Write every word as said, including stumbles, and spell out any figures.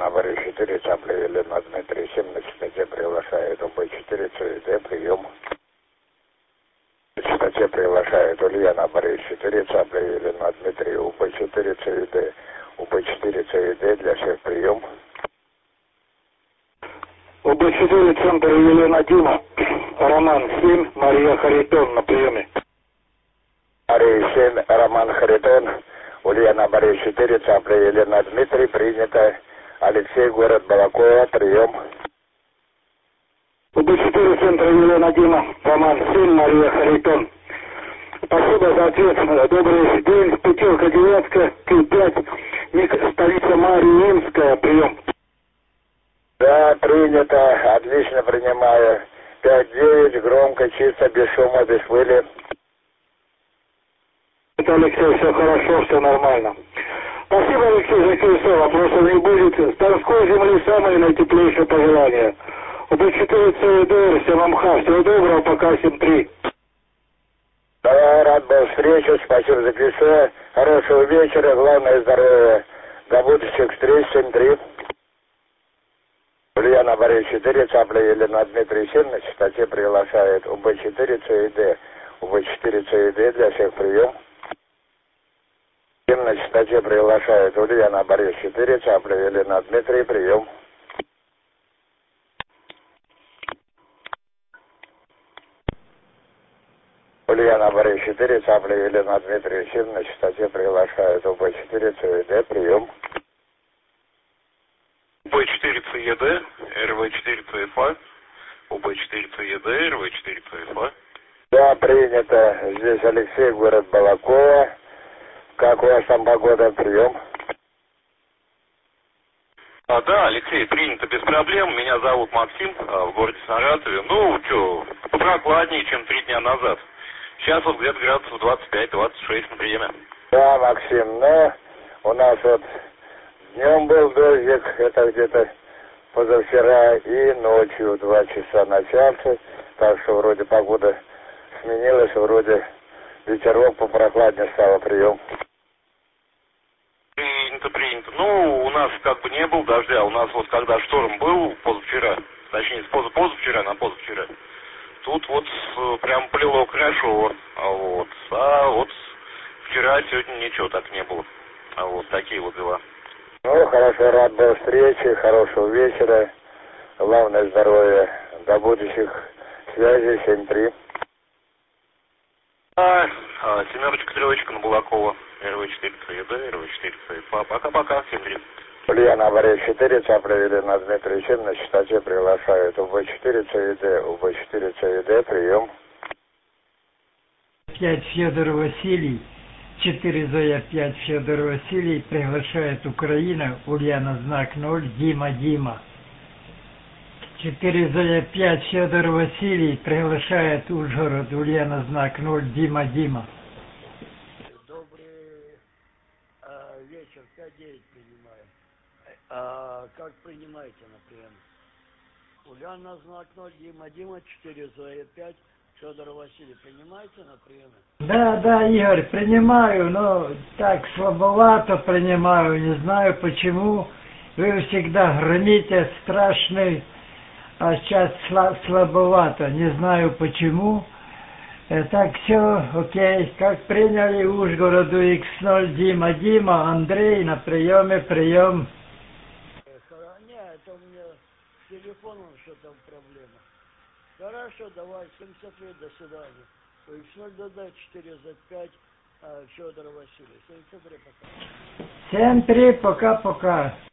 Ульяна Борис четыре, Цапля Елена Дмитрий семь, на частоте приглашает УБ четыре, ЦИД, прием. На частоте приглашает Ульяна Борис четыре, Цапля Елена Дмитрий, УБ четыре, ЦИД, УБ четыре, ЦИД, для всех прием. УБ четыре, Центр Елена Дима, Роман семь, Мария Харитон на приеме. Мария семь, Роман Харитон, Ульяна Борис четыре, Цапля Елена Дмитрий, принято. Алексей, город Балакова, прием. УБ четыре, Центр Елена Дима, Роман семь, Мария Харитон. Спасибо за ответ. Добрый день. Пятерка, девятка, К пять, столица Мариинская, прием. Да, принято. Отлично принимаю. пять девять, громко, чисто, без шума, без пыли. Это, Алексей, все хорошо, все нормально. Спасибо, Алексей, за Киевсо. Вопросов не будет. С Донской земли самые наитеплейшие пожелания. УБ четыре, ЦИД, всем амха. Всего доброго, пока, семь три. Да, рад был встрече. Спасибо за Киевсо. Хорошего вечера. Главное здоровья. До будущих встреч, семь три. Ульяна Борис четыре, Цапля Елена Дмитрий семь, на частоте приглашает УБ четыре, ЦИД. УБ четыре, ЦИД, для всех прием. На частоте приглашает Ульяна Борис четыре, Цапля Елена Дмитрий, прием. Ульяна Борис четыре, Цапля Елена Дмитрий семь, на частоте приглашает УБ четыре, ЦИД, прием. УБ четыре, ЦИД, РВ четыре, ЦФА, УБ четыре, ЦИД, РВ четыре, ЦФА. Да, принято. Здесь Алексей, город Балакова. Как у вас там погода, прием? А, да, Алексей, принято без проблем. Меня зовут Максим, а, в городе Саратове. Ну, что, попрохладнее, чем три дня назад. Сейчас вот где-то градусов двадцать пять двадцать шесть на приеме. Да, Максим, ну, у нас вот днем был дождик, это где-то позавчера, и ночью два часа начался. Так что вроде погода сменилась, вроде ветерок попрохладнее стало, прием. Принято, принято. Ну, у нас как бы не было дождя. У нас вот когда шторм был позавчера, точнее, поза позавчера на позавчера, тут вот прям плело хорошо. А вот, а вот вчера, сегодня ничего так не было. А вот такие вот дела. Ну, хорошо, рад был встрече, хорошего вечера. Главное здоровья. До будущих связей, семь три. А, а, семерочка, трелочка на Булакова. РВ четыре, ЦИД, РВ четыре, ЦФА. Пока-пока, всем три. Ульяна Борис четыре, Цапля Елена Дмитрий семь, на частоте приглашает УБ четыре, ЦИД, УБ четыре, ЦИД, прием. пять Федор Василий, четыре Зоя пять Федор Василий, приглашает Украина, Ульяна знак ноль, Дима Дима. четыре Зоя пять Федор Василий, приглашает Ужгород, Ульяна знак ноль, Дима Дима. Добрый э, вечер, пять девять принимаем. А, как принимаете, например? Ульяна знак ноль, Дима Дима, четыре Зоя пять Федор Василий, принимаете на приеме? Да, да, Игорь, принимаю, но так слабовато принимаю, не знаю почему. Вы всегда громите страшный, а сейчас слабовато, не знаю почему. Так, все, окей. Как приняли Ужгороду икс ноль, Дима Дима, Андрей на приеме, прием. Не, это у меня с телефоном что-то проблема. Хорошо, давай, семьдесят лет, до свидания. икс ноль ДД четыре зет пять Федор Василий. семьдесят три, пока. семь три, пока-пока.